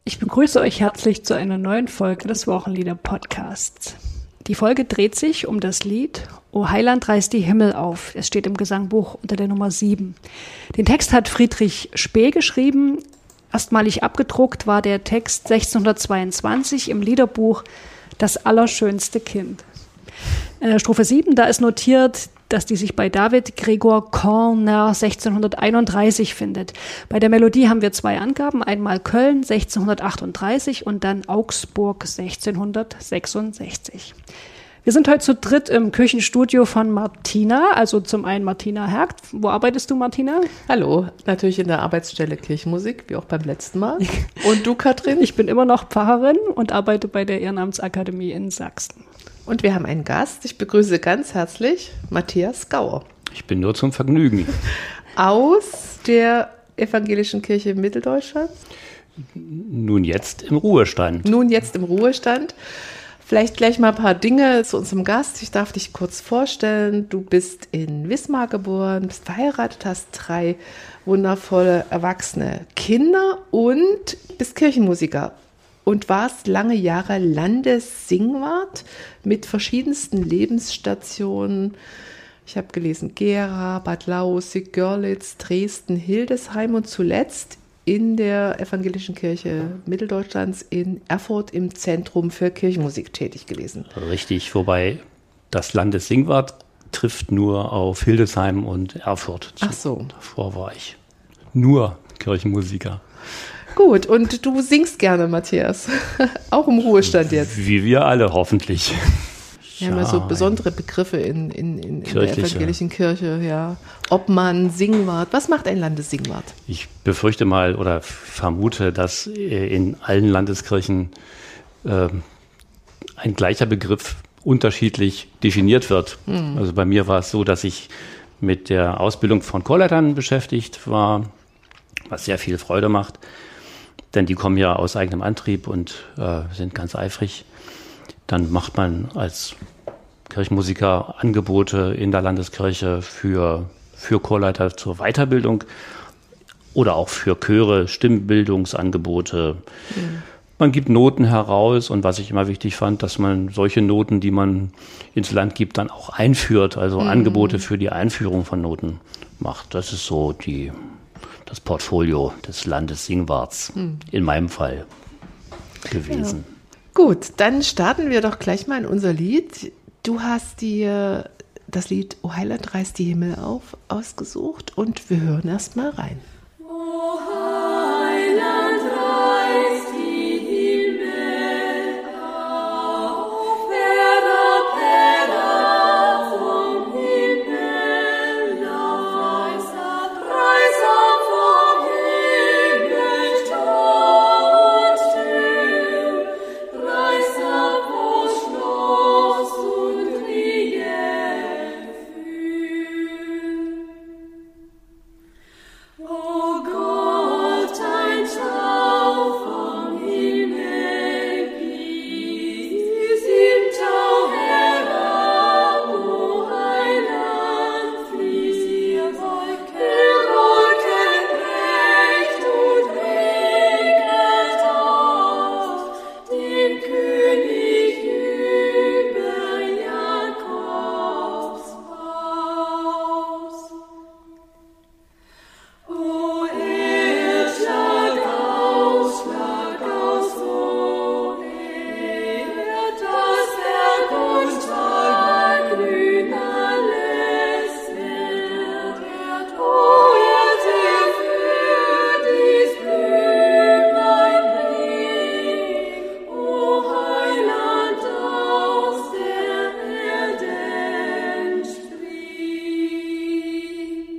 Ich begrüße euch herzlich zu einer neuen Folge des Wochenlieder-Podcasts. Die Folge dreht sich um das Lied O Heiland, reiß die Himmel auf. Es steht im Gesangbuch unter der Nummer 7. Den Text hat Friedrich Spee geschrieben. Erstmalig abgedruckt war der Text 1622 im Liederbuch Das allerschönste Kind. Strophe 7, da ist notiert, dass die sich bei David Gregor Corner 1631 findet. Bei der Melodie haben wir zwei Angaben, einmal Köln 1638 und dann Augsburg 1666. Wir sind heute zu dritt im Küchenstudio von Martina, also zum einen Martina Hergt. Wo arbeitest du, Martina? Hallo, natürlich in der Arbeitsstelle Kirchenmusik, wie auch beim letzten Mal. Und du, Katrin? Ich bin immer noch Pfarrerin und arbeite bei der Ehrenamtsakademie in Sachsen. Und wir haben einen Gast. Ich begrüße ganz herzlich Matthias Gauer. Ich bin nur zum Vergnügen. Aus der Evangelischen Kirche Mitteldeutschland? Nun jetzt im Ruhestand. Vielleicht gleich mal ein paar Dinge zu unserem Gast. Ich darf dich kurz vorstellen. Du bist in Wismar geboren, bist verheiratet, hast 3 wundervolle erwachsene Kinder und bist Kirchenmusiker. Und warst lange Jahre Landessingwart mit verschiedensten Lebensstationen. Ich habe gelesen, Gera, Bad Lausick, Görlitz, Dresden, Hildesheim und zuletzt in der Evangelischen Kirche Mitteldeutschlands in Erfurt im Zentrum für Kirchenmusik tätig gewesen. Richtig, wobei das Landessingwart trifft nur auf Hildesheim und Erfurt. Ach so. Davor war ich nur Kirchenmusiker. Gut, und du singst gerne, Matthias, auch im Ruhestand jetzt. Wie wir alle, hoffentlich. Wir haben ja so besondere Begriffe in der evangelischen Kirche, ja. Obmann, Singwart. Was macht ein Landessingwart? Ich befürchte mal oder vermute, dass in allen Landeskirchen ein gleicher Begriff unterschiedlich definiert wird. Also bei mir war es so, dass ich mit der Ausbildung von Chorleitern beschäftigt war, was sehr viel Freude macht. Denn die kommen ja aus eigenem Antrieb und sind ganz eifrig. Dann macht man als Kirchenmusiker Angebote in der Landeskirche für Chorleiter zur Weiterbildung oder auch für Chöre, Stimmbildungsangebote. Man gibt Noten heraus und was ich immer wichtig fand, dass man solche Noten, die man ins Land gibt, dann auch einführt, also Angebote für die Einführung von Noten macht. Das ist so das Portfolio des Landessingwarts in meinem Fall gewesen. Ja. Gut, dann starten wir doch gleich mal in unser Lied. Du hast dir das Lied O Heiland, reiß die Himmel auf ausgesucht und wir hören erst mal rein. O Heiland, reiß die Himmel auf, herab, herab vom Himmel auf, reiß ab vom Himmel, tot still, reiß ab, wo Schloss und Riegel fühl. O Gott, ein Tau vom Himmel gieß, im Tau herab, o Heiland, fließ ihr Wolken recht und regnet aus, dem König über Jakobs Haus. O Erd, schlag aus, o Erd, das Werk und Tage grün alles wird. O Erd, erfüllt dies Blümlein bring, o Heiland aus der Erden spring.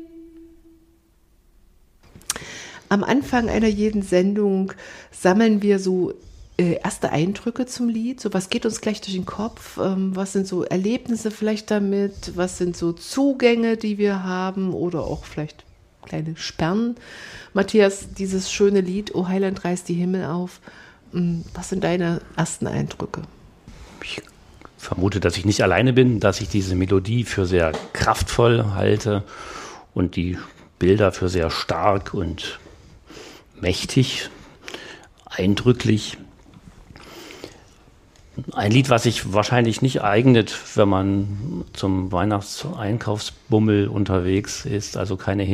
Am Anfang einer jeden Sendung sammeln wir so erste Eindrücke zum Lied. So, was geht uns gleich durch den Kopf? Was sind so Erlebnisse vielleicht damit? Was sind so Zugänge, die wir haben? Oder auch vielleicht kleine Sperren? Matthias, dieses schöne Lied O Heiland, reiß die Himmel auf. Was sind deine ersten Eindrücke? Ich vermute, dass ich nicht alleine bin, dass ich diese Melodie für sehr kraftvoll halte und die Bilder für sehr stark und mächtig. eindrücklich. Ein Lied, was sich wahrscheinlich nicht eignet, wenn man zum Weihnachtseinkaufsbummel unterwegs ist, also keine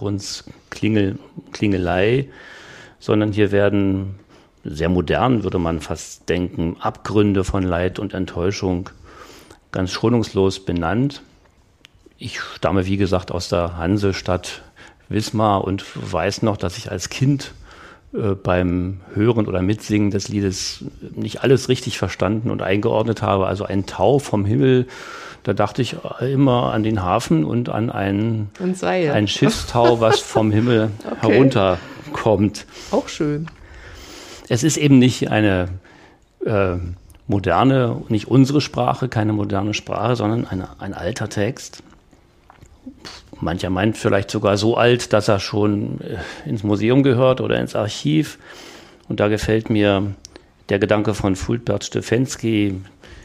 Hintergrundsklingelei, sondern hier werden sehr modern, würde man fast denken, Abgründe von Leid und Enttäuschung ganz schonungslos benannt. Ich stamme, wie gesagt, aus der Hansestadt Wismar und weiß noch, dass ich als Kind beim Hören oder Mitsingen des Liedes nicht alles richtig verstanden und eingeordnet habe. Also ein Tau vom Himmel, da dachte ich immer an den Hafen und an ein Schiffstau, was vom Himmel herunterkommt. Auch schön. Es ist eben nicht eine moderne, nicht unsere Sprache, keine moderne Sprache, sondern ein alter Text. Mancher meint vielleicht sogar so alt, dass er schon ins Museum gehört oder ins Archiv. Und da gefällt mir der Gedanke von Fulbert Stefensky,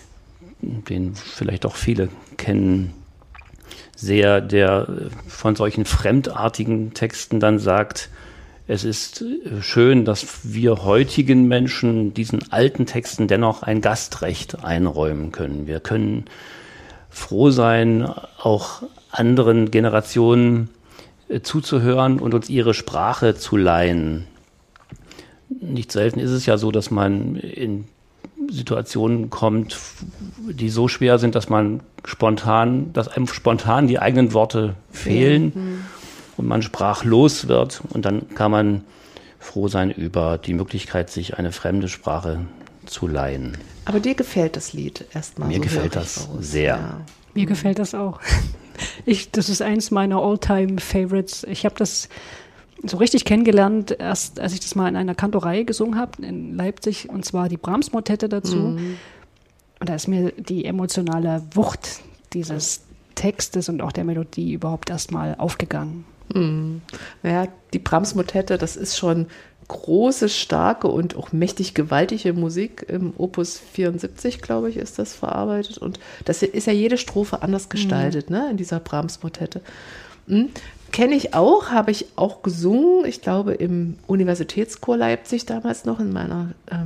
den vielleicht auch viele kennen, sehr, der von solchen fremdartigen Texten dann sagt, es ist schön, dass wir heutigen Menschen diesen alten Texten dennoch ein Gastrecht einräumen können. Wir können froh sein, auch anderen Generationen zuzuhören und uns ihre Sprache zu leihen. Nicht selten ist es ja so, dass man in Situationen kommt, die so schwer sind, dass einem spontan die eigenen Worte fehlen und man sprachlos wird. Und dann kann man froh sein über die Möglichkeit, sich eine fremde Sprache zu leihen. Aber dir gefällt das Lied erstmal? Mir gefällt das sehr. Ja. Mir gefällt das auch. Das ist eins meiner All-Time-Favorites. Ich habe das so richtig kennengelernt, erst als ich das mal in einer Kantorei gesungen habe in Leipzig, und zwar die Brahms-Motette dazu. Und da ist mir die emotionale Wucht dieses Textes und auch der Melodie überhaupt erst mal aufgegangen. Naja, die Brahms-Motette, das ist schon große, starke und auch mächtig gewaltige Musik. Im Opus 74, glaube ich, ist das verarbeitet. Und das ist ja jede Strophe anders gestaltet, ne, in dieser Brahms-Motette. Kenne ich auch, habe ich auch gesungen. Ich glaube, im Universitätschor Leipzig damals noch in meiner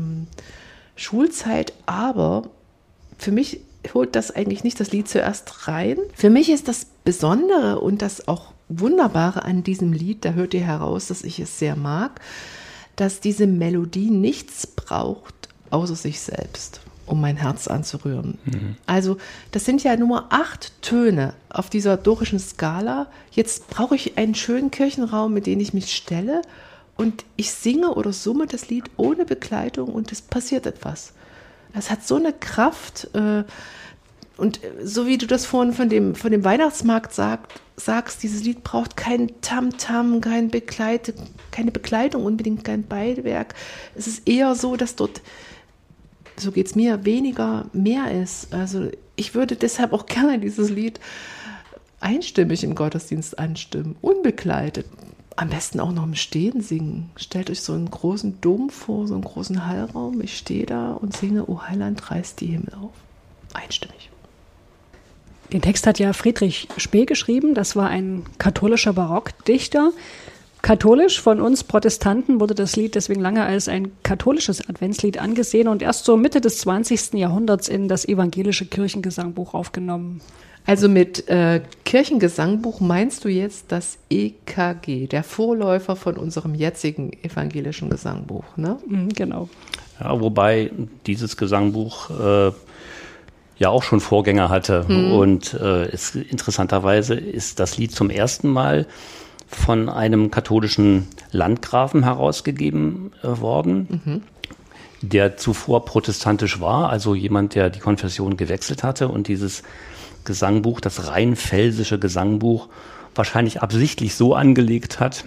Schulzeit. Aber für mich holt das eigentlich nicht das Lied zuerst rein. Für mich ist das Besondere und das auch Wunderbare an diesem Lied, da hört ihr heraus, dass ich es sehr mag, dass diese Melodie nichts braucht, außer sich selbst, um mein Herz anzurühren. Also das sind ja nur 8 Töne auf dieser dorischen Skala. Jetzt brauche ich einen schönen Kirchenraum, mit dem ich mich stelle und ich singe oder summe das Lied ohne Begleitung und es passiert etwas. Das hat so eine Kraft und so wie du das vorhin von dem Weihnachtsmarkt sagst, dieses Lied braucht kein Tamtam, keine Begleitung, unbedingt kein Beiwerk. Es ist eher so, dass dort, so geht es mir, weniger mehr ist. Also ich würde deshalb auch gerne dieses Lied einstimmig im Gottesdienst anstimmen, unbegleitet. Am besten auch noch im Stehen singen. Stellt euch so einen großen Dom vor, so einen großen Hallraum. Ich stehe da und singe, O Heiland, reißt die Himmel auf. Einstimmig. Den Text hat ja Friedrich Spee geschrieben. Das war ein katholischer Barockdichter. Katholisch, von uns Protestanten wurde das Lied deswegen lange als ein katholisches Adventslied angesehen und erst so Mitte des 20. Jahrhunderts in das evangelische Kirchengesangbuch aufgenommen. Also mit Kirchengesangbuch meinst du jetzt das EKG, der Vorläufer von unserem jetzigen evangelischen Gesangbuch, ne? Genau. Ja, wobei dieses Gesangbuch ja auch schon Vorgänger hatte. Und interessanterweise ist das Lied zum ersten Mal von einem katholischen Landgrafen herausgegeben worden, der zuvor protestantisch war, also jemand, der die Konfession gewechselt hatte und dieses Gesangbuch, das rheinpfälzische Gesangbuch, wahrscheinlich absichtlich so angelegt hat,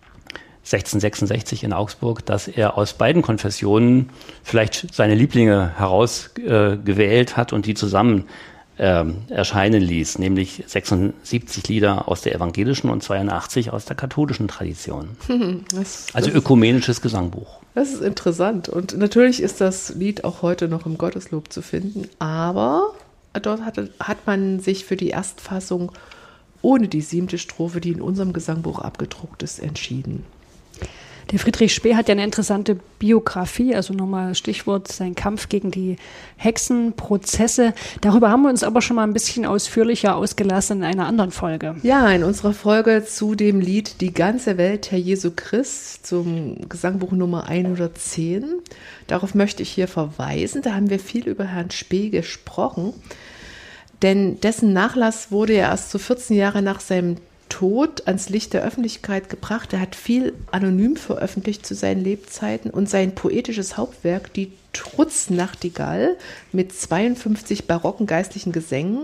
1666 in Augsburg, dass er aus beiden Konfessionen vielleicht seine Lieblinge herausgewählt hat und die zusammen erscheinen ließ, nämlich 76 Lieder aus der evangelischen und 82 aus der katholischen Tradition. Also ökumenisches Gesangbuch. Das ist interessant und natürlich ist das Lied auch heute noch im Gotteslob zu finden, aber dort hat man sich für die Erstfassung ohne die 7. Strophe, die in unserem Gesangbuch abgedruckt ist, entschieden. Der Friedrich Spee hat ja eine interessante Biografie, also nochmal Stichwort sein Kampf gegen die Hexenprozesse. Darüber haben wir uns aber schon mal ein bisschen ausführlicher ausgelassen in einer anderen Folge. Ja, in unserer Folge zu dem Lied Die ganze Welt, Herr Jesu Christ, zum Gesangbuch Nummer 110. Darauf möchte ich hier verweisen. Da haben wir viel über Herrn Spee gesprochen, denn dessen Nachlass wurde ja erst so 14 Jahre nach seinem Tod ans Licht der Öffentlichkeit gebracht. Er hat viel anonym veröffentlicht zu seinen Lebzeiten und sein poetisches Hauptwerk, die Trutznachtigall, mit 52 barocken geistlichen Gesängen,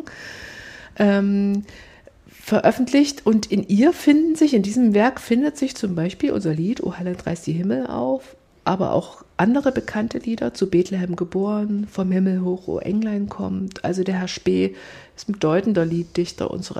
veröffentlicht. Und in diesem Werk findet sich zum Beispiel unser Lied O Heiland reißt die Himmel auf, aber auch andere bekannte Lieder, zu Bethlehem geboren, vom Himmel hoch, O Englein kommt. Also der Herr Spee ist ein bedeutender Lieddichter unserer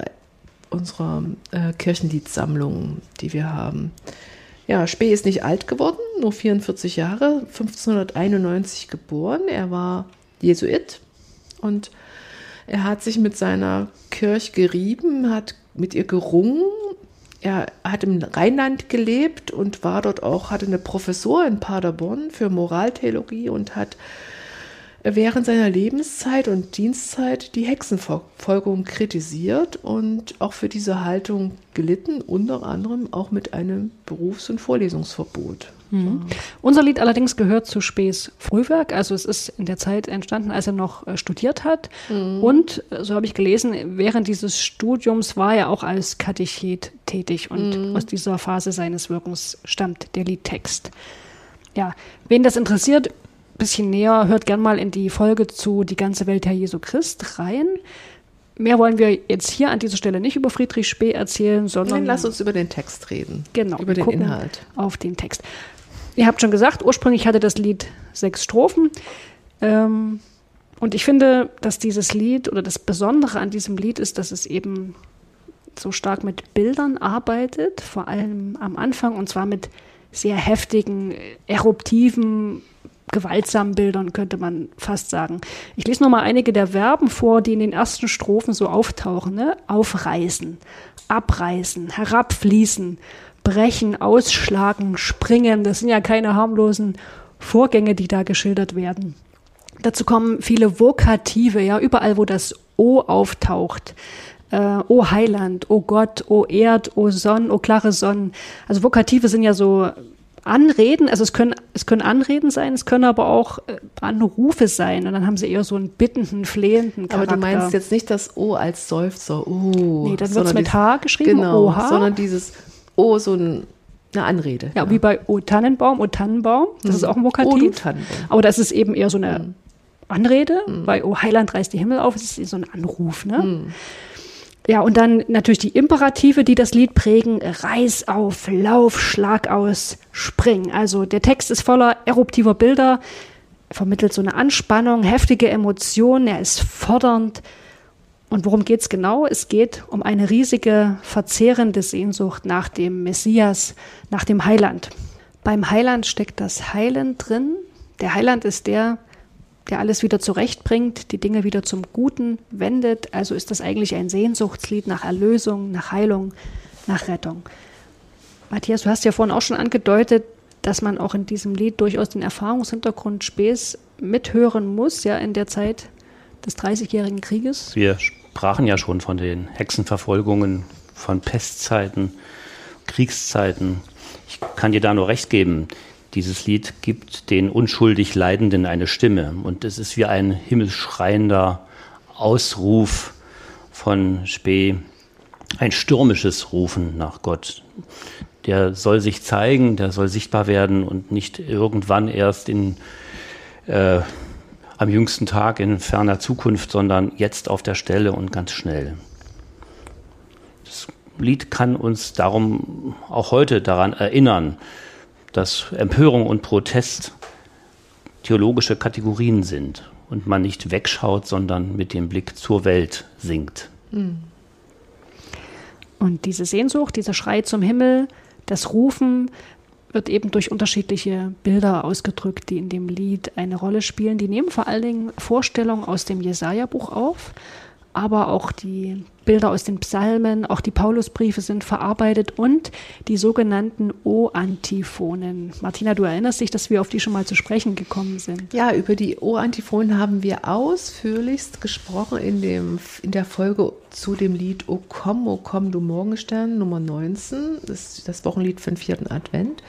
Kirchenliedsammlung, die wir haben. Ja, Spee ist nicht alt geworden, nur 44 Jahre, 1591 geboren. Er war Jesuit und er hat sich mit seiner Kirche gerieben, hat mit ihr gerungen. Er hat im Rheinland gelebt und war dort auch, hatte eine Professur in Paderborn für Moraltheologie und hat während seiner Lebenszeit und Dienstzeit die Hexenverfolgung kritisiert und auch für diese Haltung gelitten, unter anderem auch mit einem Berufs- und Vorlesungsverbot. Mhm. Unser Lied allerdings gehört zu Spees Frühwerk, also es ist in der Zeit entstanden, als er noch studiert hat. Und, so habe ich gelesen, während dieses Studiums war er auch als Katechet tätig und aus dieser Phase seines Wirkens stammt der Liedtext. Ja, wen das interessiert, bisschen näher, hört gern mal in die Folge zu Die ganze Welt, Herr Jesu Christ rein. Mehr wollen wir jetzt hier an dieser Stelle nicht über Friedrich Spee erzählen, sondern... Lass uns über den Text reden. Genau. Über den Inhalt. Auf den Text. Ihr habt schon gesagt, ursprünglich hatte das Lied 6 Strophen. Und ich finde, dass dieses Lied oder das Besondere an diesem Lied ist, dass es eben so stark mit Bildern arbeitet, vor allem am Anfang, und zwar mit sehr heftigen, eruptiven, gewaltsamen Bildern, könnte man fast sagen. Ich lese noch mal einige der Verben vor, die in den ersten Strophen so auftauchen. Ne? Aufreißen, abreißen, herabfließen, brechen, ausschlagen, springen. Das sind ja keine harmlosen Vorgänge, die da geschildert werden. Dazu kommen viele Vokative, ja, überall, wo das O auftaucht. O Heiland, O Gott, O Erd, O Sonn, O klare Sonn. Also Vokative sind ja so Anreden, also es können Anreden sein, es können aber auch Anrufe sein und dann haben sie eher so einen bittenden, flehenden Charakter. Aber du meinst jetzt nicht das O als Seufzer, nee, dann wird es mit H geschrieben, genau, O-H. sondern dieses O, so eine Anrede. Ja, wie bei O Tannenbaum, das ist auch ein Vokativ. O du Tannenbaum. Aber das ist eben eher so eine Anrede, bei O Heiland reißt die Himmel auf, das ist so ein Anruf, ne? Ja, und dann natürlich die Imperative, die das Lied prägen. Reiß auf, lauf, schlag aus, spring. Also der Text ist voller eruptiver Bilder, vermittelt so eine Anspannung, heftige Emotionen, er ist fordernd. Und worum geht's genau? Es geht um eine riesige, verzehrende Sehnsucht nach dem Messias, nach dem Heiland. Beim Heiland steckt das Heilen drin. Der Heiland ist der alles wieder zurechtbringt, die Dinge wieder zum Guten wendet. Also ist das eigentlich ein Sehnsuchtslied nach Erlösung, nach Heilung, nach Rettung. Matthias, du hast ja vorhin auch schon angedeutet, dass man auch in diesem Lied durchaus den Erfahrungshintergrund Spees mithören muss, ja, in der Zeit des 30-jährigen Krieges. Wir sprachen ja schon von den Hexenverfolgungen, von Pestzeiten, Kriegszeiten. Ich kann dir da nur recht geben. Dieses Lied gibt den unschuldig Leidenden eine Stimme und es ist wie ein himmelschreiender Ausruf von Spee, ein stürmisches Rufen nach Gott. Der soll sich zeigen, der soll sichtbar werden und nicht irgendwann erst am jüngsten Tag in ferner Zukunft, sondern jetzt auf der Stelle und ganz schnell. Das Lied kann uns darum auch heute daran erinnern, dass Empörung und Protest theologische Kategorien sind und man nicht wegschaut, sondern mit dem Blick zur Welt singt. Und diese Sehnsucht, dieser Schrei zum Himmel, das Rufen wird eben durch unterschiedliche Bilder ausgedrückt, die in dem Lied eine Rolle spielen. Die nehmen vor allen Dingen Vorstellungen aus dem Jesaja-Buch auf, aber auch die Bilder aus den Psalmen, auch die Paulusbriefe sind verarbeitet und die sogenannten O-Antiphonen. Martina, du erinnerst dich, dass wir auf die schon mal zu sprechen gekommen sind. Ja, über die O-Antiphonen haben wir ausführlichst gesprochen in der Folge zu dem Lied O komm, du Morgenstern, Nummer 19, das Wochenlied für den 4. Advent.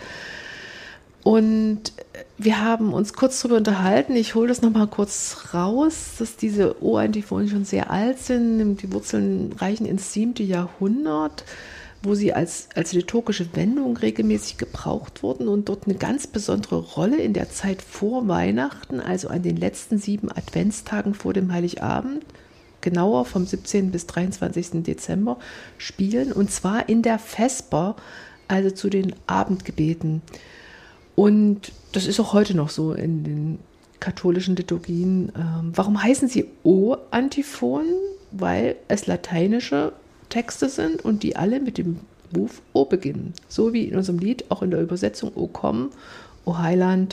Und wir haben uns kurz darüber unterhalten, ich hole das nochmal kurz raus, dass diese O-Antiphonen schon sehr alt sind, die Wurzeln reichen ins 7. Jahrhundert, wo sie als liturgische Wendung regelmäßig gebraucht wurden und dort eine ganz besondere Rolle in der Zeit vor Weihnachten, also an den letzten 7 Adventstagen vor dem Heiligabend, genauer vom 17. bis 23. Dezember, spielen, und zwar in der Vesper, also zu den Abendgebeten. Und das ist auch heute noch so in den katholischen Liturgien. Warum heißen sie O-Antiphonen? Weil es lateinische Texte sind und die alle mit dem Ruf O beginnen. So wie in unserem Lied, auch in der Übersetzung O komm, O Heiland.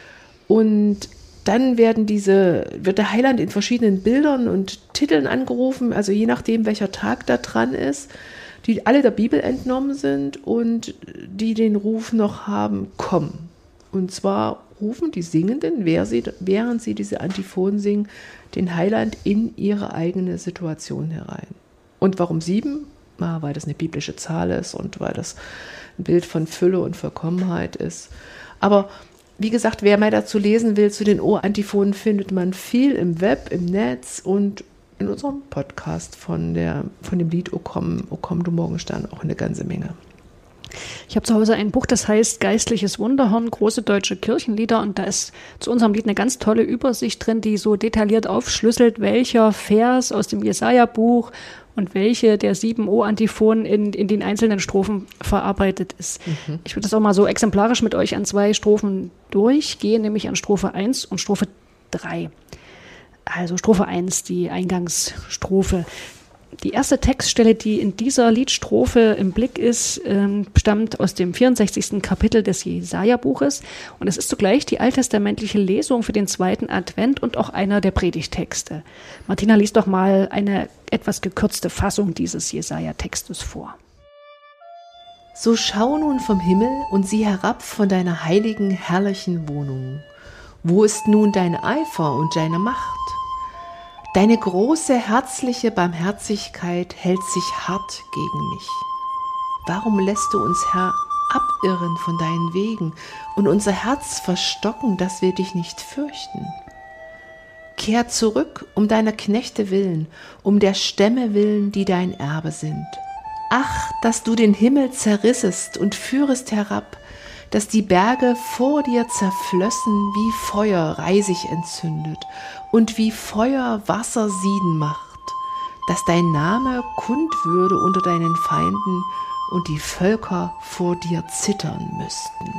Und dann wird der Heiland in verschiedenen Bildern und Titeln angerufen, also je nachdem, welcher Tag da dran ist, die alle der Bibel entnommen sind und die den Ruf noch haben, komm. Und zwar rufen die Singenden, während sie diese Antiphonen singen, den Heiland in ihre eigene Situation herein. Und warum 7? Weil das eine biblische Zahl ist und weil das ein Bild von Fülle und Vollkommenheit ist. Aber wie gesagt, wer mehr dazu lesen will, zu den O-Antiphonen, findet man viel im Web, im Netz und in unserem Podcast von dem Lied O komm, du Morgenstern auch eine ganze Menge. Ich habe zu Hause ein Buch, das heißt Geistliches Wunderhorn, große deutsche Kirchenlieder, und da ist zu unserem Lied eine ganz tolle Übersicht drin, die so detailliert aufschlüsselt, welcher Vers aus dem Jesaja-Buch und welche der 7 O-Antiphonen in den einzelnen Strophen verarbeitet ist. Ich würde das auch mal so exemplarisch mit euch an 2 Strophen durchgehen, nämlich an Strophe 1 und Strophe 3. Also Strophe 1, die Eingangsstrophe. Die erste Textstelle, die in dieser Liedstrophe im Blick ist, stammt aus dem 64. Kapitel des Jesaja-Buches, und es ist zugleich die alttestamentliche Lesung für den 2. Advent und auch einer der Predigtexte. Martina, liest doch mal eine etwas gekürzte Fassung dieses Jesaja-Textes vor. So schau nun vom Himmel und sieh herab von deiner heiligen, herrlichen Wohnung. Wo ist nun dein Eifer und deine Macht? Deine große, herzliche Barmherzigkeit hält sich hart gegen mich. Warum lässt du uns, Herr, abirren von deinen Wegen und unser Herz verstocken, dass wir dich nicht fürchten? Kehr zurück um deiner Knechte willen, um der Stämme willen, die dein Erbe sind. Ach, dass du den Himmel zerrissest und führest herab, dass die Berge vor dir zerflössen, wie Feuer Reisig entzündet und wie Feuer Wasser sieden macht, dass dein Name kund würde unter deinen Feinden und die Völker vor dir zittern müssten.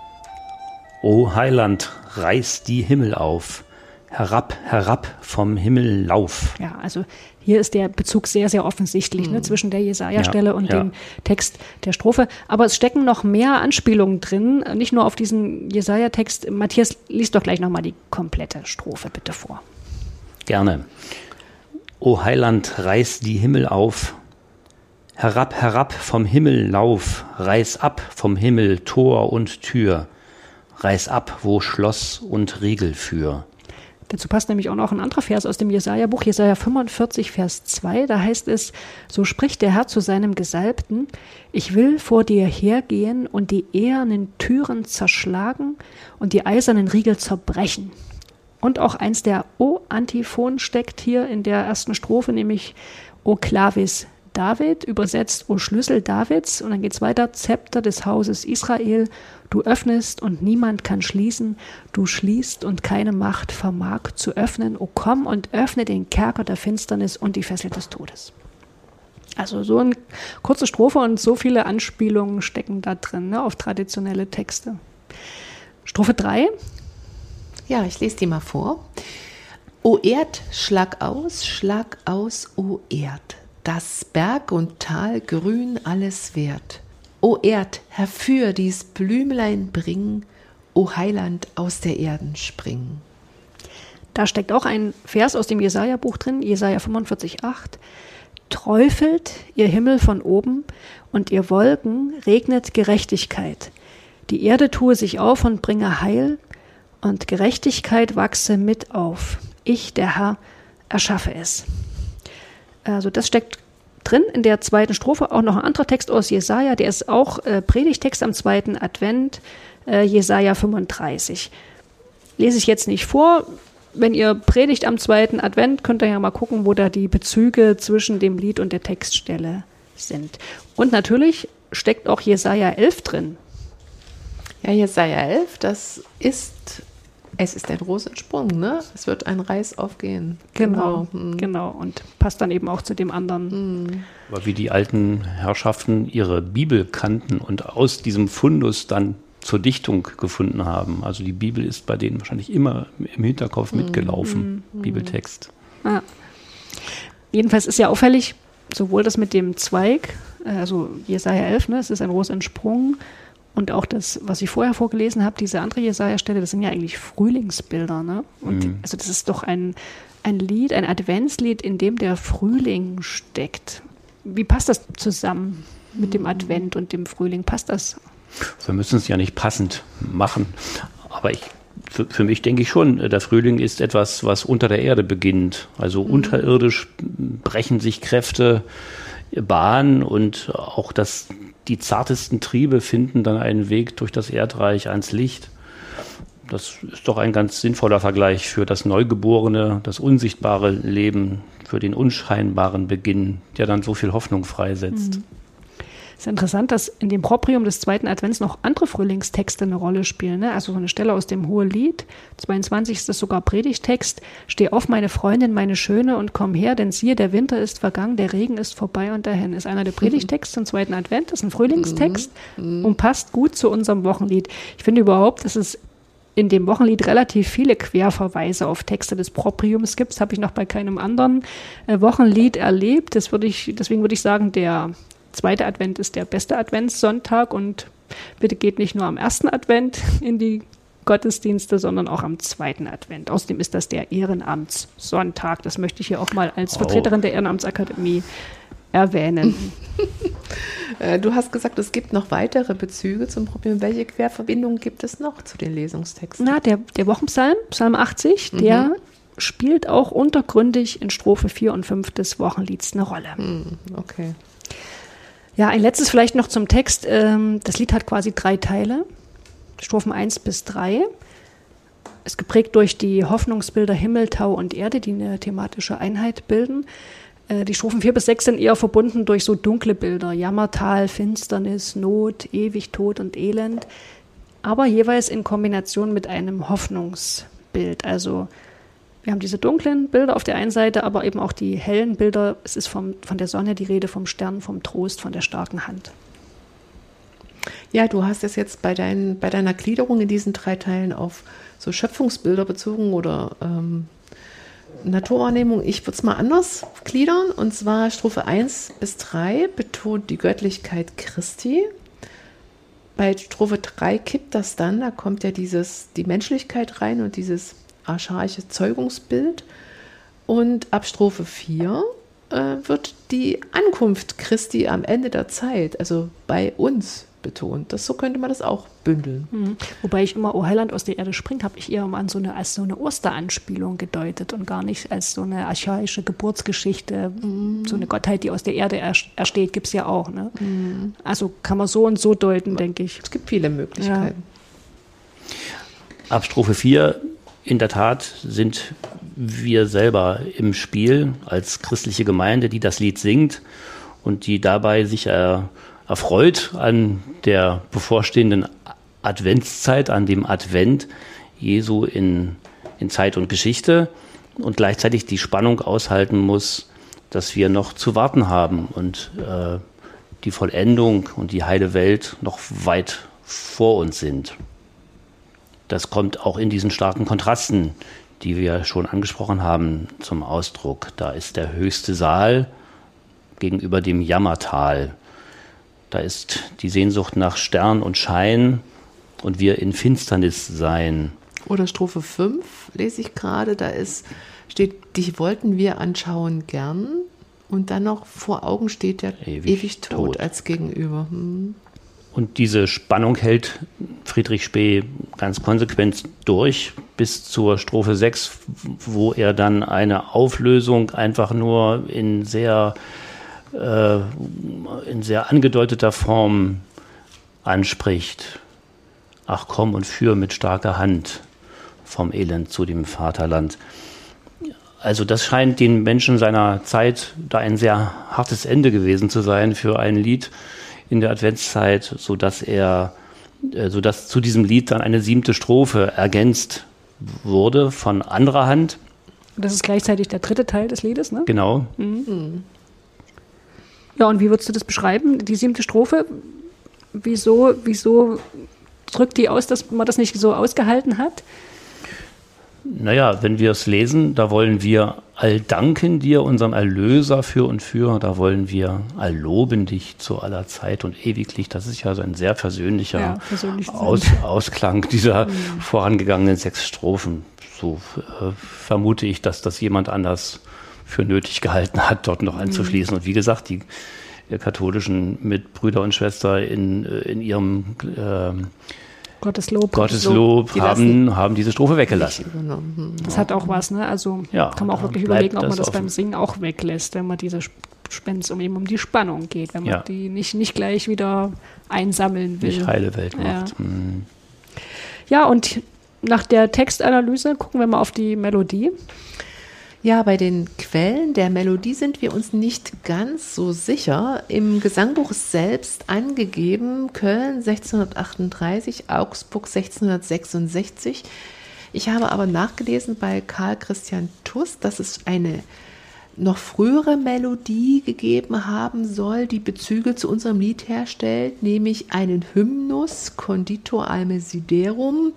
O Heiland, reiß die Himmel auf, herab, herab vom Himmel lauf. Ja, also hier ist der Bezug sehr, sehr offensichtlich zwischen der Jesaja-Stelle und dem Text der Strophe. Aber es stecken noch mehr Anspielungen drin, nicht nur auf diesen Jesaja-Text. Matthias, liest doch gleich nochmal die komplette Strophe bitte vor. Gerne. O Heiland, reiß die Himmel auf, herab, herab vom Himmel lauf, reiß ab vom Himmel Tor und Tür, reiß ab, wo Schloss und Riegel für. Dazu passt nämlich auch noch ein anderer Vers aus dem Jesaja-Buch, Jesaja 45, Vers 2. Da heißt es, so spricht der Herr zu seinem Gesalbten, ich will vor dir hergehen und die ehernen Türen zerschlagen und die eisernen Riegel zerbrechen. Und auch eins der O-Antiphonen steckt hier in der ersten Strophe, nämlich O Clavis David, übersetzt O Schlüssel Davids. Und dann geht's weiter, Zepter des Hauses Israel, du öffnest und niemand kann schließen, du schließt und keine Macht vermag zu öffnen. O komm und öffne den Kerker der Finsternis und die Fessel des Todes. Also so eine kurze Strophe und so viele Anspielungen stecken da drin, auf traditionelle Texte. Strophe 3. Ja, ich lese die mal vor. O Erd, schlag aus, o Erd, dass Berg und Tal grün alles wert. O Erd, herfür dies Blümlein bring, o Heiland aus der Erden spring. Da steckt auch ein Vers aus dem Jesaja-Buch drin, Jesaja 45,8. Träufelt, ihr Himmel von oben, und ihr Wolken regnet Gerechtigkeit. Die Erde tue sich auf und bringe Heil, und Gerechtigkeit wachse mit auf. Ich, der Herr, erschaffe es. Also das steckt drin in der zweiten Strophe. Auch noch ein anderer Text aus Jesaja, der ist auch Predigtext am zweiten Advent, Jesaja 35. Lese ich jetzt nicht vor. Wenn ihr predigt am zweiten Advent, könnt ihr ja mal gucken, wo da die Bezüge zwischen dem Lied und der Textstelle sind. Und natürlich steckt auch Jesaja 11 drin. Ja, Jesaja 11, es ist ein Rosensprung, ne? Es wird ein Reis aufgehen. Genau. Und passt dann eben auch zu dem anderen. Aber wie die alten Herrschaften ihre Bibel kannten und aus diesem Fundus dann zur Dichtung gefunden haben. Also die Bibel ist bei denen wahrscheinlich immer im Hinterkopf mitgelaufen, Bibeltext. Ah. Jedenfalls ist ja auffällig, sowohl das mit dem Zweig, also Jesaja 11, ne, es ist ein Rosentsprung, und auch das, was ich vorher vorgelesen habe, diese andere Jesaja-Stelle, das sind ja eigentlich Frühlingsbilder. Ne? Und also das ist doch ein Lied, ein Adventslied, in dem der Frühling steckt. Wie passt das zusammen mit dem Advent und dem Frühling? Passt das? Wir müssen es ja nicht passend machen, aber für mich denke ich schon, der Frühling ist etwas, was unter der Erde beginnt. Also unterirdisch brechen sich Kräfte Bahn, und auch die zartesten Triebe finden dann einen Weg durch das Erdreich ans Licht. Das ist doch ein ganz sinnvoller Vergleich für das Neugeborene, das unsichtbare Leben, für den unscheinbaren Beginn, der dann so viel Hoffnung freisetzt. Es ist interessant, dass in dem Proprium des zweiten Advents noch andere Frühlingstexte eine Rolle spielen. Ne? Also so eine Stelle aus dem Hohelied, 22 ist das sogar Predigtext. Steh auf, meine Freundin, meine Schöne, und komm her, denn siehe, der Winter ist vergangen, der Regen ist vorbei und dahin. Ist einer der Predigtexte zum zweiten Advent, ist ein Frühlingstext und passt gut zu unserem Wochenlied. Ich finde überhaupt, dass es in dem Wochenlied relativ viele Querverweise auf Texte des Propriums gibt. Das habe ich noch bei keinem anderen Wochenlied erlebt. Deswegen würde ich sagen, der zweite Advent ist der beste Adventssonntag, und bitte geht nicht nur am ersten Advent in die Gottesdienste, sondern auch am zweiten Advent. Außerdem ist das der Ehrenamtssonntag. Das möchte ich hier auch mal als Vertreterin der Ehrenamtsakademie erwähnen. Du hast gesagt, es gibt noch weitere Bezüge zum Problem. Welche Querverbindungen gibt es noch zu den Lesungstexten? Na, der Wochenpsalm, Psalm 80, der spielt auch untergründig in Strophe 4 und 5 des Wochenlieds eine Rolle. Okay. Ja, ein letztes vielleicht noch zum Text. Das Lied hat quasi 3 Teile, Strophen 1 bis 3. Ist geprägt durch die Hoffnungsbilder Himmel, Tau und Erde, die eine thematische Einheit bilden. Die Strophen 4 bis 6 sind eher verbunden durch so dunkle Bilder, Jammertal, Finsternis, Not, ewig Tod und Elend, aber jeweils in Kombination mit einem Hoffnungsbild. Also wir haben diese dunklen Bilder auf der einen Seite, aber eben auch die hellen Bilder. Es ist von der Sonne die Rede, vom Stern, vom Trost, von der starken Hand. Ja, du hast es jetzt bei deiner Gliederung in diesen 3 Teilen auf so Schöpfungsbilder bezogen oder Naturwahrnehmung. Ich würde es mal anders gliedern. Und zwar Strophe 1 bis 3 betont die Göttlichkeit Christi. Bei Strophe 3 kippt das dann, da kommt ja die Menschlichkeit rein und dieses archaische Zeugungsbild. Und ab Strophe 4 wird die Ankunft Christi am Ende der Zeit, also bei uns, betont. So könnte man das auch bündeln. Wobei ich immer, O Heiland aus der Erde springt, habe ich eher mal als so eine Osteranspielung gedeutet und gar nicht als so eine archaische Geburtsgeschichte, so eine Gottheit, die aus der Erde ersteht, gibt es ja auch. Ne? Also kann man so und so deuten, denke ich. Es gibt viele Möglichkeiten. Ja. Ab Strophe 4 in der Tat sind wir selber im Spiel als christliche Gemeinde, die das Lied singt und die dabei sich erfreut an der bevorstehenden Adventszeit, an dem Advent Jesu in Zeit und Geschichte und gleichzeitig die Spannung aushalten muss, dass wir noch zu warten haben und die Vollendung und die heile Welt noch weit vor uns sind. Das kommt auch in diesen starken Kontrasten, die wir schon angesprochen haben, zum Ausdruck. Da ist der höchste Saal gegenüber dem Jammertal. Da ist die Sehnsucht nach Stern und Schein und wir in Finsternis sein. Oder Strophe 5 lese ich gerade, steht, dich wollten wir anschauen gern. Und dann noch vor Augen steht der ewig tot als Gegenüber. Und diese Spannung hält Friedrich Spee ganz konsequent durch bis zur Strophe 6, wo er dann eine Auflösung einfach nur in sehr angedeuteter Form anspricht. Ach komm und führ mit starker Hand vom Elend zu dem Vaterland. Also das scheint den Menschen seiner Zeit da ein sehr hartes Ende gewesen zu sein für ein Lied in der Adventszeit, sodass zu diesem Lied dann eine 7. Strophe ergänzt wurde von anderer Hand. Das ist gleichzeitig der 3. Teil des Liedes, ne? Genau. Ja, und wie würdest du das beschreiben? Die 7. Strophe, wieso drückt die aus, dass man das nicht so ausgehalten hat? Naja, wenn wir es lesen, da wollen wir all danken dir, unserem Erlöser für und für, da wollen wir all loben dich zu aller Zeit und ewiglich. Das ist ja so ein sehr persönlicher Ausklang dieser vorangegangenen 6 Strophen. So vermute ich, dass das jemand anders für nötig gehalten hat, dort noch einzufließen. Und wie gesagt, die katholischen Mitbrüder und Schwestern in ihrem Gottes Lob haben diese Strophe weggelassen. Das hat auch was, ne? Also kann man auch wirklich überlegen, ob man das beim Singen auch weglässt, wenn man diese wenn es um die Spannung geht, wenn man die nicht gleich wieder einsammeln will. Nicht heile Welt macht. Ja, und nach der Textanalyse gucken wir mal auf die Melodie. Ja, bei den Quellen der Melodie sind wir uns nicht ganz so sicher. Im Gesangbuch ist selbst angegeben Köln 1638, Augsburg 1666. Ich habe aber nachgelesen bei Karl Christian Tuss, dass es eine noch frühere Melodie gegeben haben soll, die Bezüge zu unserem Lied herstellt, nämlich einen Hymnus Conditor Almesiderum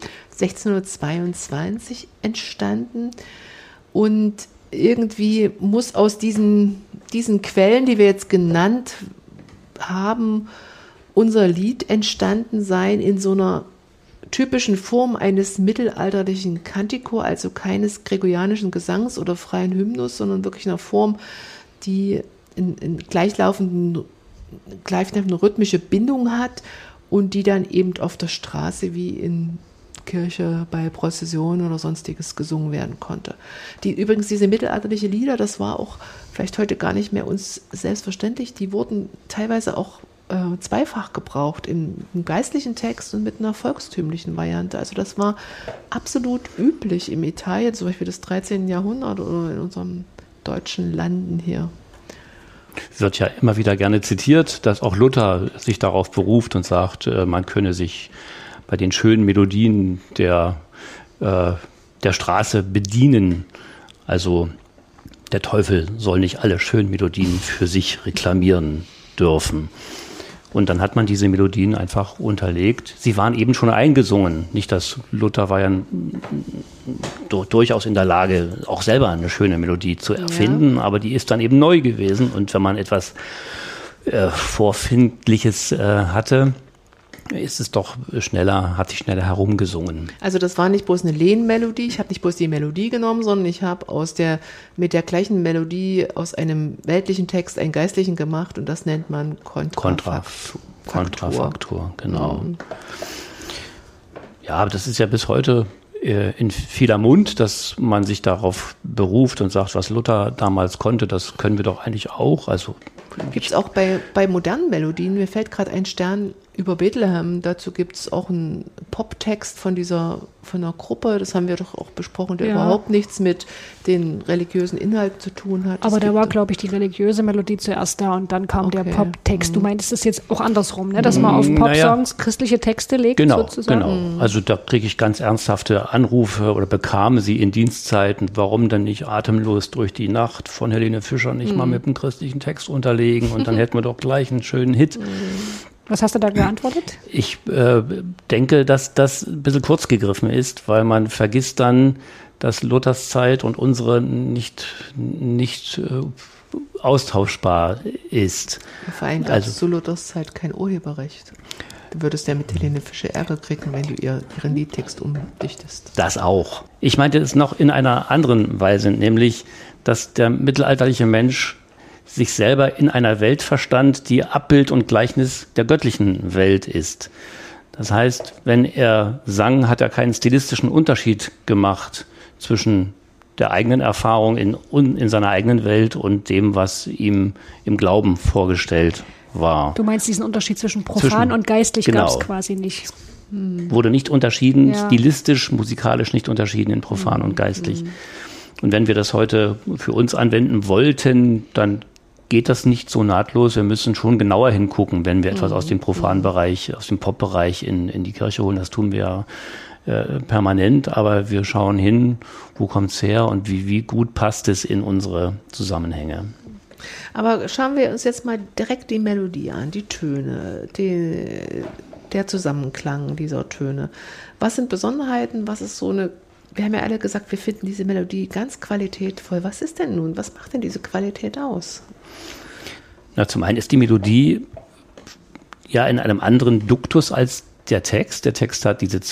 1622 entstanden. Und irgendwie muss aus diesen Quellen, die wir jetzt genannt haben, unser Lied entstanden sein in so einer typischen Form eines mittelalterlichen Cantico, also keines gregorianischen Gesangs oder freien Hymnus, sondern wirklich einer Form, die in gleichlaufende rhythmische Bindung hat und die dann eben auf der Straße wie in Kirche bei Prozessionen oder sonstiges gesungen werden konnte. Übrigens diese mittelalterliche Lieder, das war auch vielleicht heute gar nicht mehr uns selbstverständlich, die wurden teilweise auch zweifach gebraucht, im geistlichen Text und mit einer volkstümlichen Variante. Also das war absolut üblich in Italien, zum Beispiel des 13. Jahrhunderts oder in unseren deutschen Landen hier. Wird ja immer wieder gerne zitiert, dass auch Luther sich darauf beruft und sagt, man könne sich bei den schönen Melodien der Straße bedienen. Also der Teufel soll nicht alle schönen Melodien für sich reklamieren dürfen. Und dann hat man diese Melodien einfach unterlegt. Sie waren eben schon eingesungen. Nicht, dass Luther war ja durchaus in der Lage, auch selber eine schöne Melodie zu erfinden, aber die ist dann eben neu gewesen. Und wenn man etwas Vorfindliches hatte, ist es doch hat sich schneller herumgesungen. Also das war nicht bloß eine Lehnmelodie, ich habe nicht bloß die Melodie genommen, sondern ich habe mit der gleichen Melodie aus einem weltlichen Text einen geistlichen gemacht und das nennt man Kontrafaktur, genau. Ja, aber das ist ja bis heute in vieler Mund, dass man sich darauf beruft und sagt, was Luther damals konnte, das können wir doch eigentlich auch. Also gibt es auch bei modernen Melodien. Mir fällt gerade ein Stern über Bethlehem. Dazu gibt es auch einen Poptext von einer Gruppe. Das haben wir doch auch besprochen, der überhaupt nichts mit den religiösen Inhalten zu tun hat. Aber da war, glaube ich, die religiöse Melodie zuerst da und dann kam der Poptext. Du meintest es jetzt auch andersrum, ne? Dass man auf Popsongs christliche Texte legt, sozusagen? Genau. Also da kriege ich ganz ernsthafte Anrufe oder bekam sie in Dienstzeiten. Warum denn nicht Atemlos durch die Nacht von Helene Fischer nicht mal mit einem christlichen Text unterlegen und dann hätten wir doch gleich einen schönen Hit. Was hast du da geantwortet? Ich denke, dass das ein bisschen kurz gegriffen ist, weil man vergisst dann, dass Luthers Zeit und unsere nicht austauschbar ist. Vor allem gab es zu Luthers Zeit kein Urheberrecht. Du würdest ja mit Helene Fischer Ärger kriegen, wenn du ihren Liedtext umdichtest. Das auch. Ich meinte es noch in einer anderen Weise, nämlich, dass der mittelalterliche Mensch sich selber in einer Welt verstand, die Abbild und Gleichnis der göttlichen Welt ist. Das heißt, wenn er sang, hat er keinen stilistischen Unterschied gemacht zwischen der eigenen Erfahrung in seiner eigenen Welt und dem, was ihm im Glauben vorgestellt war. Du meinst diesen Unterschied zwischen profan und geistlich genau. gab es quasi nicht. Wurde nicht unterschieden, stilistisch, musikalisch nicht unterschieden in profan und geistlich. Und wenn wir das heute für uns anwenden wollten, dann geht das nicht so nahtlos. Wir müssen schon genauer hingucken, wenn wir etwas aus dem profanen Bereich, aus dem Pop-Bereich in die Kirche holen. Das tun wir ja permanent, aber wir schauen hin, wo kommt es her und wie gut passt es in unsere Zusammenhänge. Aber schauen wir uns jetzt mal direkt die Melodie an, die Töne, der Zusammenklang dieser Töne. Was sind Besonderheiten? Was ist so eine, wir haben ja alle gesagt, wir finden diese Melodie ganz qualitätvoll. Was ist denn nun, was macht denn diese Qualität aus? Na, zum einen ist die Melodie ja in einem anderen Duktus als der Text. Der Text hat diese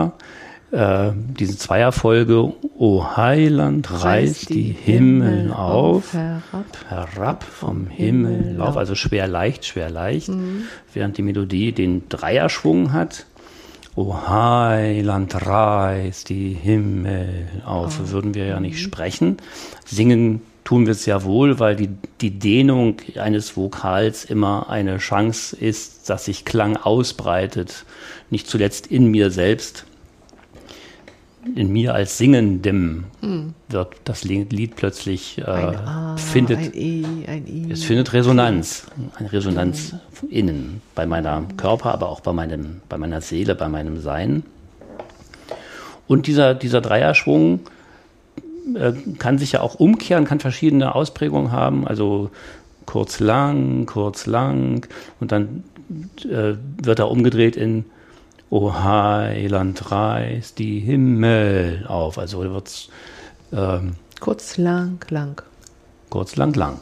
Zweierfolge, O Heiland, reiß die Himmel auf, herab vom Himmel auf, also schwer, leicht, während die Melodie den Dreierschwung hat. O Heiland, reiß die Himmel auf, würden wir ja nicht sprechen. Singen tun wir es ja wohl, weil die Dehnung eines Vokals immer eine Chance ist, dass sich Klang ausbreitet, nicht zuletzt in mir selbst. In mir als Singendem wird das Lied plötzlich findet Resonanz, eine Resonanz innen, bei meinem Körper, aber auch bei meiner Seele, bei meinem Sein. Und dieser Dreierschwung kann sich ja auch umkehren, kann verschiedene Ausprägungen haben, also kurz lang und dann wird er umgedreht in O Heiland, reiß die Himmel auf. Also wird es kurz, lang. Kurz, lang.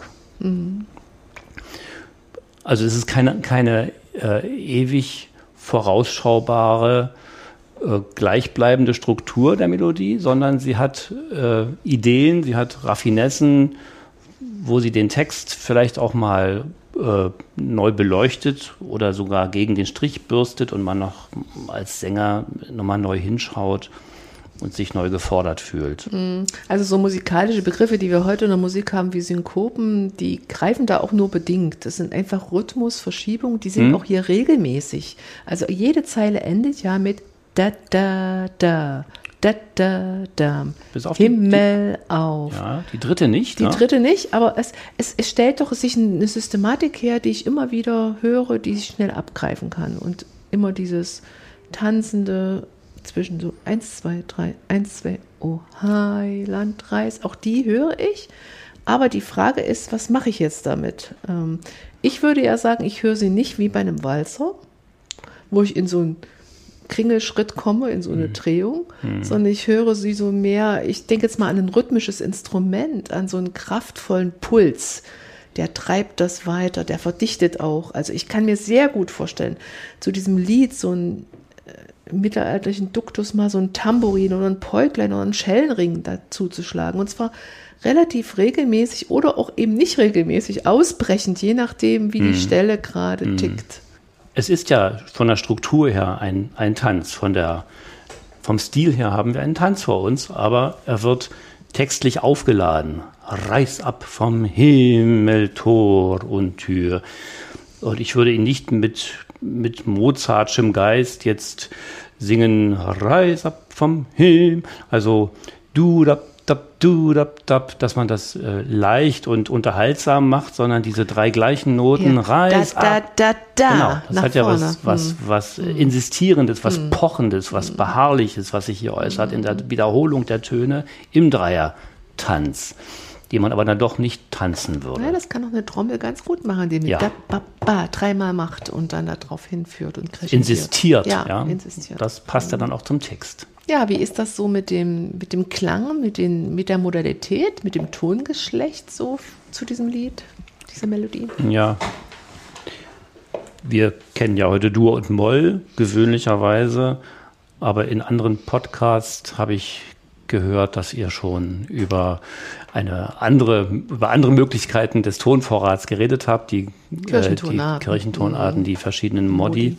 Also es ist keine ewig vorausschaubare, gleichbleibende Struktur der Melodie, sondern sie hat Ideen, sie hat Raffinessen, wo sie den Text vielleicht auch mal neu beleuchtet oder sogar gegen den Strich bürstet und man noch als Sänger nochmal neu hinschaut und sich neu gefordert fühlt. Also so musikalische Begriffe, die wir heute in der Musik haben, wie Synkopen, die greifen da auch nur bedingt. Das sind einfach Rhythmusverschiebungen, die sind auch hier regelmäßig. Also jede Zeile endet ja mit da, da, da. Da, da, da. Bis auf Himmel auf. Ja, die dritte nicht. Die dritte nicht, aber es stellt doch sich eine Systematik her, die ich immer wieder höre, die ich schnell abgreifen kann. Und immer dieses tanzende zwischen so 1, 2, 3, 1, 2, O Heiland, reiß, auch die höre ich. Aber die Frage ist, was mache ich jetzt damit? Ich würde ja sagen, ich höre sie nicht wie bei einem Walzer, wo ich in so ein Kringelschritt komme, in so eine Drehung, sondern ich höre sie so mehr, ich denke jetzt mal an ein rhythmisches Instrument, an so einen kraftvollen Puls, der treibt das weiter, der verdichtet auch. Also ich kann mir sehr gut vorstellen, zu diesem Lied so einen mittelalterlichen Duktus mal so ein Tambourin oder ein Päuglein oder einen Schellenring dazu zu schlagen, und zwar relativ regelmäßig oder auch eben nicht regelmäßig, ausbrechend, je nachdem, wie die Stelle gerade tickt. Es ist ja von der Struktur her ein Tanz, vom Stil her haben wir einen Tanz vor uns, aber er wird textlich aufgeladen. Reiß ab vom Himmel Tor und Tür. Und ich würde ihn nicht mit Mozartschem Geist jetzt singen, reiß ab vom Himmel, also dass man das leicht und unterhaltsam macht, sondern diese drei gleichen Noten, reiß ab. Genau, das hat ja was Insistierendes, was Pochendes, was Beharrliches, was sich hier äußert in der Wiederholung der Töne im Dreiertanz, die man aber dann doch nicht tanzen würde. Ja, das kann auch eine Trommel ganz gut machen, die mit dreimal macht und dann da drauf hinführt und crescendiert. Insistiert. Insistiert. Das passt ja dann auch zum Text. Ja, wie ist das so mit dem Klang, mit der Modalität, mit dem Tongeschlecht so zu diesem Lied, dieser Melodie? Ja, wir kennen ja heute Dur und Moll gewöhnlicherweise, aber in anderen Podcasts habe ich gehört, dass ihr schon über andere Möglichkeiten des Tonvorrats geredet habt, die Kirchentonarten, die verschiedenen Modi.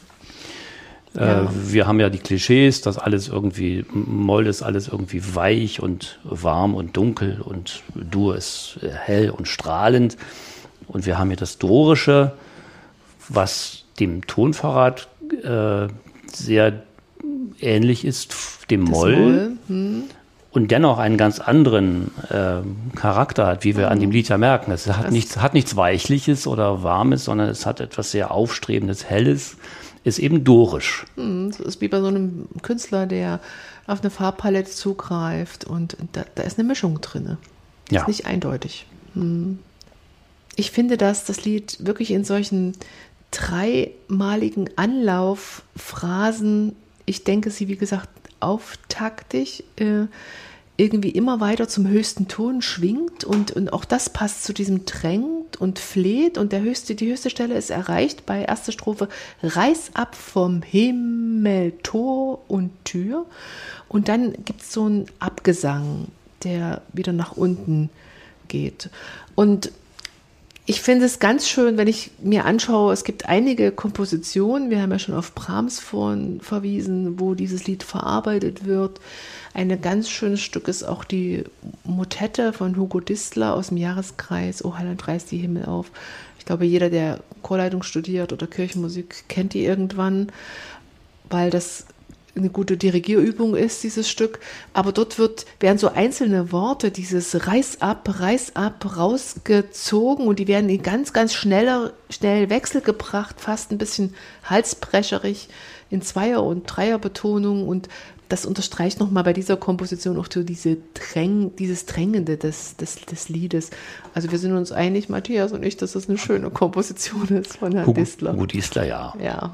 Wir haben ja die Klischees, dass Moll ist alles irgendwie weich und warm und dunkel und Dur ist hell und strahlend. Und wir haben ja das Dorische, was dem Tonvorrat sehr ähnlich ist, dem Moll. Und dennoch einen ganz anderen Charakter hat, wie wir an dem Lied ja merken. Es hat nichts Weichliches oder Warmes, sondern es hat etwas sehr Aufstrebendes, Helles, ist eben dorisch. Das ist wie bei so einem Künstler, der auf eine Farbpalette zugreift und da ist eine Mischung drin. Ja. Ist nicht eindeutig. Ich finde, dass das Lied wirklich in solchen dreimaligen Anlaufphrasen, ich denke sie, wie gesagt, auftaktig, irgendwie immer weiter zum höchsten Ton schwingt und auch das passt zu diesem drängt und fleht und die höchste Stelle ist erreicht bei erster Strophe, reiß ab vom Himmel Tor und Tür und dann gibt es so einen Abgesang, der wieder nach unten geht und ich finde es ganz schön, wenn ich mir anschaue, es gibt einige Kompositionen, wir haben ja schon auf Brahms vorhin verwiesen, wo dieses Lied verarbeitet wird. Ein ganz schönes Stück ist auch die Motette von Hugo Distler aus dem Jahreskreis O Heiland reißt die Himmel auf. Ich glaube, jeder, der Chorleitung studiert oder Kirchenmusik, kennt die irgendwann, weil das eine gute Dirigierübung ist, dieses Stück. Aber dort werden so einzelne Worte, dieses reiß ab, rausgezogen und die werden in ganz, ganz schnell Wechsel gebracht, fast ein bisschen halsbrecherig in Zweier- und Dreierbetonung und das unterstreicht nochmal bei dieser Komposition auch so dieses Drängende des Liedes. Also wir sind uns einig, Matthias und ich, dass das eine schöne Komposition ist von Herrn Distler. Hugo Distler, ja. Ja.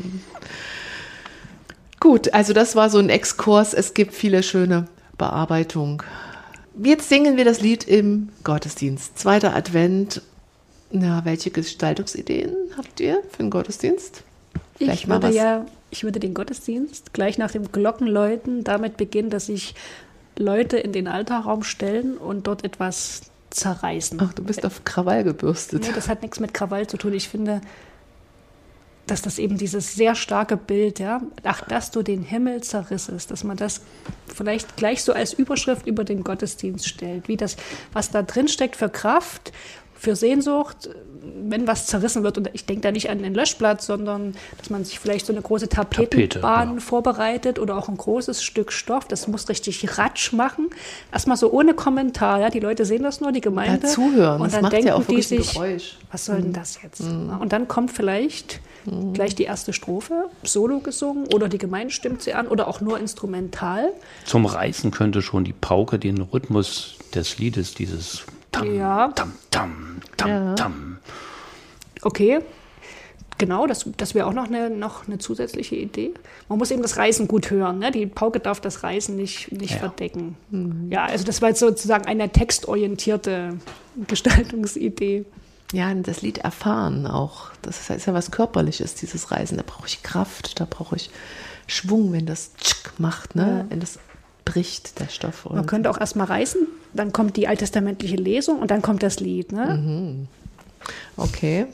Gut, also das war so ein Exkurs. Es gibt viele schöne Bearbeitungen. Jetzt singen wir das Lied im Gottesdienst. 2. Advent. Na, welche Gestaltungsideen habt ihr für den Gottesdienst? Ich würde den Gottesdienst gleich nach dem Glockenläuten damit beginnen, dass sich Leute in den Altarraum stellen und dort etwas zerreißen. Ach, du bist auf Krawall gebürstet. Nee, das hat nichts mit Krawall zu tun. Ich finde, dass das eben dieses sehr starke Bild, ja, ach, dass du den Himmel zerrissest, dass man das vielleicht gleich so als Überschrift über den Gottesdienst stellt, wie das, was da drin steckt für Kraft, für Sehnsucht, wenn was zerrissen wird. Und ich denke da nicht an den Löschblatt, sondern dass man sich vielleicht so eine große Tapetenbahn vorbereitet oder auch ein großes Stück Stoff. Das muss richtig Ratsch machen. Erstmal so ohne Kommentar. Ja? Die Leute sehen das nur, die Gemeinde. Ja, zuhören. Und das dann macht denken ja auch die wirklich sich, ein Geräusch. Was soll denn das jetzt? Und dann kommt vielleicht gleich die erste Strophe, solo gesungen, oder die Gemeinde stimmt sie an oder auch nur instrumental. Zum Reißen könnte schon die Pauke den Rhythmus des Liedes, dieses Tam, Ja. Tam, Tam, Tam, Ja. Tam. Okay, genau, das wäre auch noch eine zusätzliche Idee. Man muss eben das Reißen gut hören. Ne? Die Pauke darf das Reißen nicht verdecken. Ja, also das war jetzt sozusagen eine textorientierte Gestaltungsidee. Ja, und das Lied erfahren auch. Das ist ja was Körperliches, dieses Reisen. Da brauche ich Kraft, da brauche ich Schwung, wenn das tschick macht, ne? Ja. Wenn das bricht, der Stoff. Man könnte auch erstmal reißen, dann kommt die alttestamentliche Lesung und dann kommt das Lied. Ne? Okay.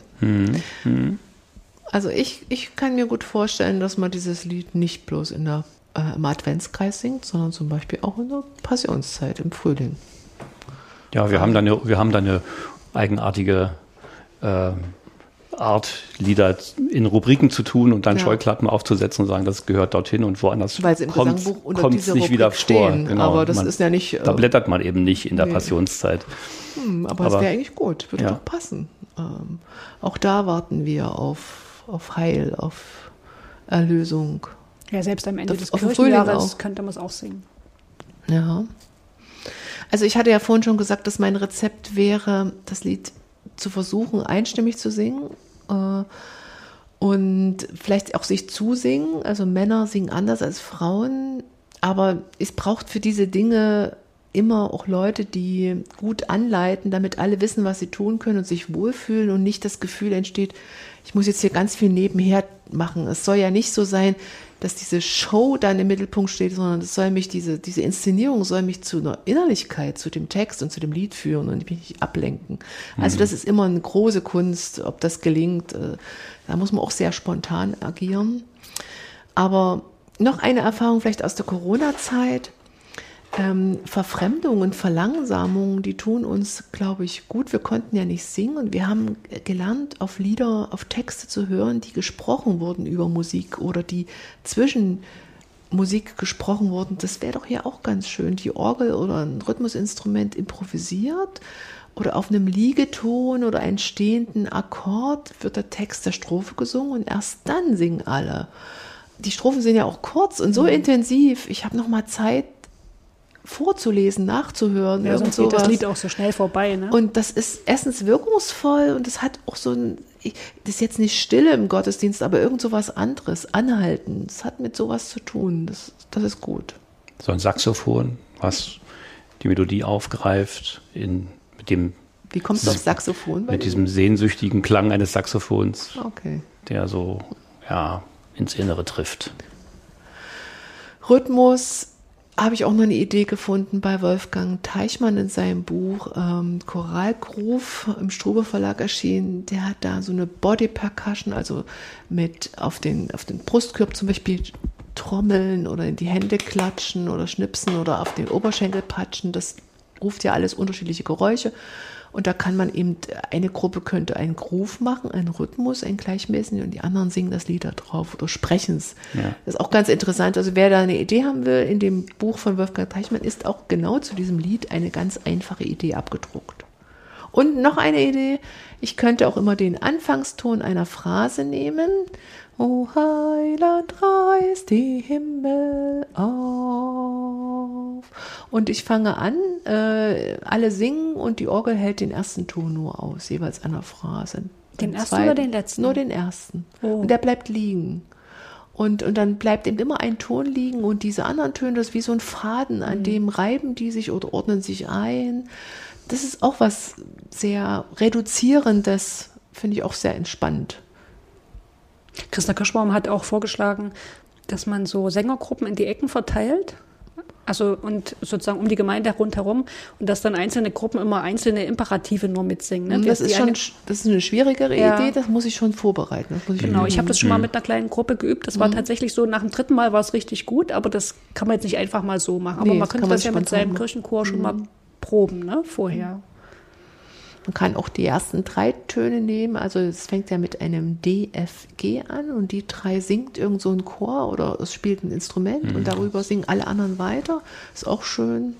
Also ich kann mir gut vorstellen, dass man dieses Lied nicht bloß im Adventskreis singt, sondern zum Beispiel auch in der Passionszeit im Frühling. Ja, wir haben da eine eigenartige Art, Lieder in Rubriken zu tun und dann Scheuklappen aufzusetzen und sagen, das gehört dorthin und woanders Weil sie im Gesangbuch unter kommt dieser es nicht Rubrik wieder stehen. vor. Genau. Aber das ist ja nicht... Da blättert man eben nicht in der Passionszeit. Aber es wäre eigentlich gut, würde doch passen. Auch da warten wir auf Heil, auf Erlösung. Ja, selbst am Ende des auf den Frühling Kirchenjahres auch. könnte man es auch singen. Ja. Also ich hatte ja vorhin schon gesagt, dass mein Rezept wäre, das Lied zu versuchen, einstimmig zu singen und vielleicht auch sich zusingen. Also Männer singen anders als Frauen, aber es braucht für diese Dinge immer auch Leute, die gut anleiten, damit alle wissen, was sie tun können und sich wohlfühlen und nicht das Gefühl entsteht, ich muss jetzt hier ganz viel nebenher machen. Es soll ja nicht so sein, dass diese Show dann im Mittelpunkt steht, sondern es soll mich, diese Inszenierung soll mich zu einer Innerlichkeit, zu dem Text und zu dem Lied führen und mich nicht ablenken. Also das ist immer eine große Kunst, ob das gelingt. Da muss man auch sehr spontan agieren. Aber noch eine Erfahrung vielleicht aus der Corona-Zeit. Verfremdung und Verlangsamung, die tun uns, glaube ich, gut. Wir konnten ja nicht singen und wir haben gelernt, auf Lieder, auf Texte zu hören, die gesprochen wurden über Musik oder die zwischen Musik gesprochen wurden. Das wäre doch hier auch ganz schön. Die Orgel oder ein Rhythmusinstrument improvisiert oder auf einem Liegeton oder einen stehenden Akkord wird der Text der Strophe gesungen und erst dann singen alle. Die Strophen sind ja auch kurz und so intensiv. Ich habe noch mal Zeit, vorzulesen, nachzuhören. Ja, sonst geht das Lied auch so schnell vorbei. Ne? Und das ist erstens wirkungsvoll und es hat auch so das ist jetzt nicht Stille im Gottesdienst, aber irgend so was anderes, anhalten. Das hat mit sowas zu tun. Das ist gut. So ein Saxophon, was die Melodie aufgreift, mit dem. Wie kommst du auf Saxophon? Mit diesem sehnsüchtigen Klang eines Saxophons, okay, der so ins Innere trifft. Rhythmus. Habe ich auch noch eine Idee gefunden bei Wolfgang Teichmann in seinem Buch Choralgroove im Strube Verlag erschienen. Der hat da so eine Body Percussion, also mit auf den Brustkorb zum Beispiel trommeln oder in die Hände klatschen oder schnipsen oder auf den Oberschenkel patschen. Das ruft ja alles unterschiedliche Geräusche. Und da kann man eben, eine Gruppe könnte einen Groove machen, einen Rhythmus, einen gleichmäßigen, und die anderen singen das Lied da drauf oder sprechen es. Ja. Das ist auch ganz interessant. Also wer da eine Idee haben will, in dem Buch von Wolfgang Teichmann ist auch genau zu diesem Lied eine ganz einfache Idee abgedruckt. Und noch eine Idee, ich könnte auch immer den Anfangston einer Phrase nehmen. O Heiland, reißt die Himmel auf. Und ich fange an, alle singen und die Orgel hält den ersten Ton nur aus, jeweils einer Phrase. Den ersten oder den letzten? Nur den ersten. Oh. Und der bleibt liegen. Und dann bleibt eben immer ein Ton liegen und diese anderen Töne, das ist wie so ein Faden, an dem reiben die sich oder ordnen sich ein. Das ist auch was sehr Reduzierendes, finde ich auch sehr entspannt. Christa Kirschbaum hat auch vorgeschlagen, dass man so Sängergruppen in die Ecken verteilt, also und sozusagen um die Gemeinde rundherum, und dass dann einzelne Gruppen immer einzelne Imperative nur mitsingen. Ne? Das ist eine schwierigere Idee, das muss ich schon vorbereiten. Genau, ich habe das schon mal mit einer kleinen Gruppe geübt. Das war tatsächlich so, nach dem 3. Mal war es richtig gut, aber das kann man jetzt nicht einfach mal so machen. Aber man könnte das ja mit seinem Kirchenchor schon mal proben, ne, vorher. Man kann auch die ersten 3 Töne nehmen, also es fängt ja mit einem D, F, G an und die 3 singt irgend so ein Chor oder es spielt ein Instrument und darüber singen alle anderen weiter. Ist auch schön.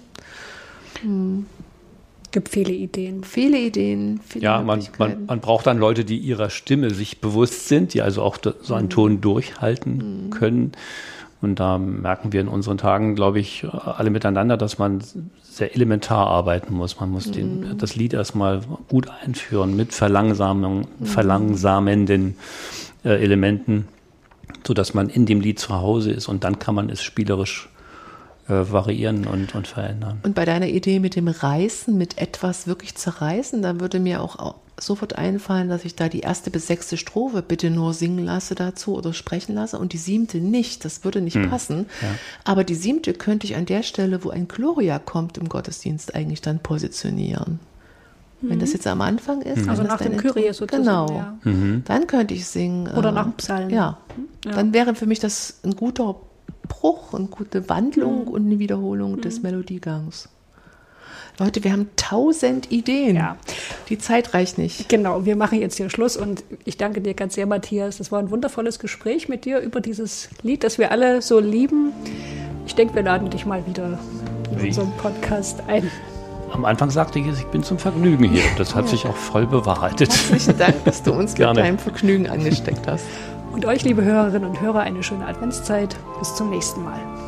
Gibt viele Ideen. Viele ja, man braucht dann Leute, die ihrer Stimme sich bewusst sind, die also auch so einen Ton durchhalten können. Und da merken wir in unseren Tagen, glaube ich, alle miteinander, dass man sehr elementar arbeiten muss. Man muss das Lied erstmal gut einführen mit verlangsamenden Elementen, sodass man in dem Lied zu Hause ist, und dann kann man es spielerisch variieren und verändern. Und bei deiner Idee mit dem Reißen, mit etwas wirklich zerreißen, da würde mir auch sofort einfallen, dass ich da die 1. bis 6. Strophe bitte nur singen lasse dazu oder sprechen lasse und die 7. nicht. Das würde nicht passen. Ja. Aber die 7. könnte ich an der Stelle, wo ein Gloria kommt im Gottesdienst, eigentlich dann positionieren. Wenn das jetzt am Anfang ist. Also nach dem Kyrie sozusagen. Genau. Ja. Dann könnte ich singen. Oder nach dem Psalm. Ja. Dann wäre für mich das ein guter Bruch, eine gute Wandlung und eine Wiederholung des Melodiegangs. Leute, wir haben 1000 Ideen. Ja. Die Zeit reicht nicht. Genau, wir machen jetzt hier Schluss und ich danke dir ganz sehr, Matthias. Das war ein wundervolles Gespräch mit dir über dieses Lied, das wir alle so lieben. Ich denke, wir laden dich mal wieder in unseren Podcast ein. Am Anfang sagte ich, ich bin zum Vergnügen hier. Das hat sich auch voll bewahrheitet. Herzlichen Dank, dass du uns mit deinem Vergnügen angesteckt hast. Und euch, liebe Hörerinnen und Hörer, eine schöne Adventszeit. Bis zum nächsten Mal.